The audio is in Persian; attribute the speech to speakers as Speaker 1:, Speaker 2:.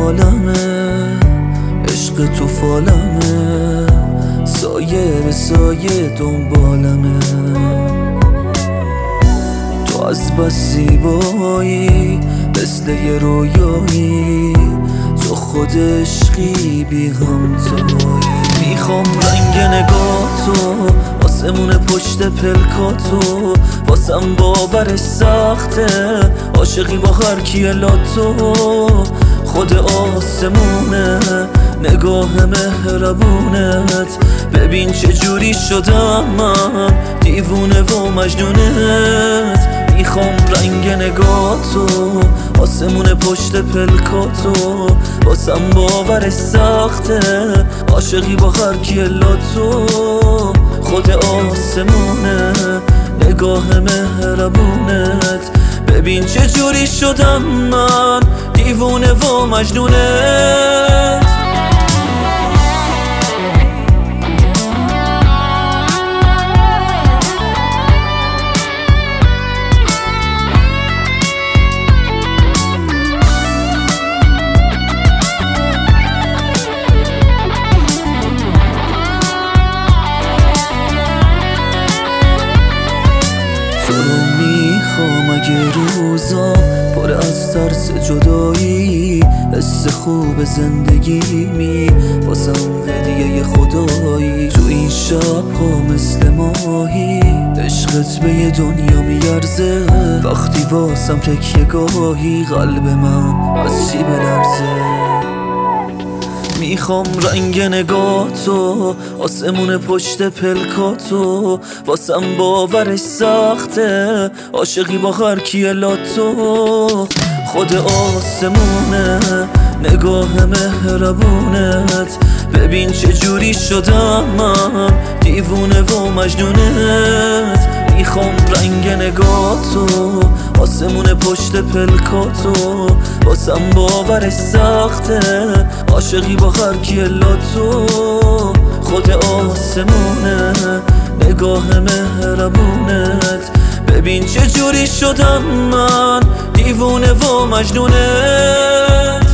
Speaker 1: عالمه، عشق تو فالمه، سایه به سایه دنبالمه. تو از بس زیبایی مثل یه رویایی، تو خود عشقی بی همتایی. میخوام رنگ نگاهتو، آسمون پشت پلکاتو، واسم باورش سخته عاشقی با هر کی لاتو. خود آسمونه نگاه مهربونت، ببین چه جوری شدم من دیوونه و مجنونت. میخوام رنگ نگاهتو، آسمون پشت پلکاتو، واسم باورش سخته عاشقی با هر کی لاتو. خود آسمونه نگاه مهربونت، ببین چه جوری شدم من دیوونه و مجنونت. تو رو میخوام اگه روزا پر از ترس جدایی، حس خوب زندگیمی واسم هدیه خدایی. تو این شب‌ها مثل ماهی عشقت به یه دنیا میارزه، وقتی واسم تکیه گاهی قلب من از چی بلرزه. میخوام رنگ نگاهتو، آسمون پشت پلکاتو، واسم باورش سخته عاشقی با هر کی لاتو. خود آسمونه نگاه مهربونت، ببین چه جوری شدم من دیوونه و مجنونت. میخوام رنگ نگاهتو، آسمون پشت پلکاتو، واسم باورش سخته عاشقی با هر کی لاتو. خود آسمونه نگاه مهربونت، ببین چه جوری شدم من دیوونه و مجنونت.